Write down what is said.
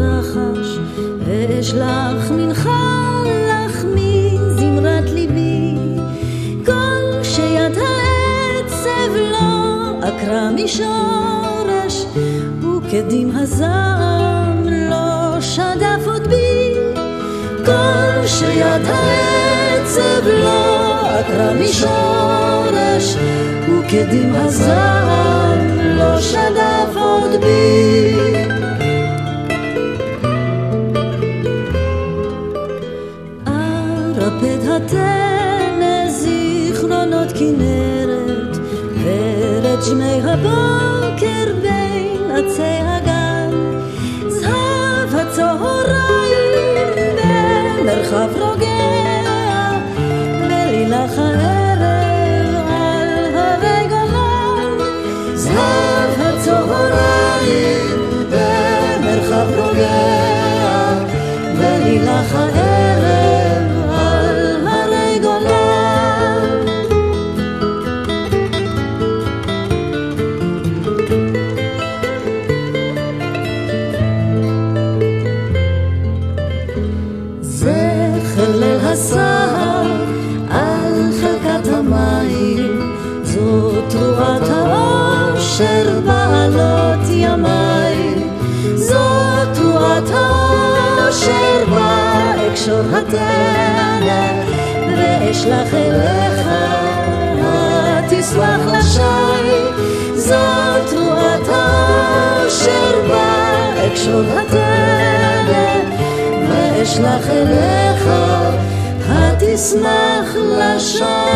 רחש, ואשלח מנחה לך מזמרת ליבי, כל שיד העצב לא עקרה משורש, וכדים הזעם לא שדף עוד בי, כל שיד העצב לא עקרה משורש, וכדים הזעם לא שדף עוד בי. ערפד התנא זיכרונות כנרת, ורד שמי הבוקר בין עצי הגן, זהב הצהריים במרחב רוגע, ולילך הערב על הרי גולן, זהב הצהריים במרחב רוגע, ולילך הערב על הרי גולן. זכר ליל הסהר על חלקת המים, זאת תרועת האושר בעלות ימיים, זאת תרועת האושר באקשור התנא, ואשלח אליך התסלח לשי, זאת תרועת האושר באקשור התנא, ואשלח אליך התשמח לשי.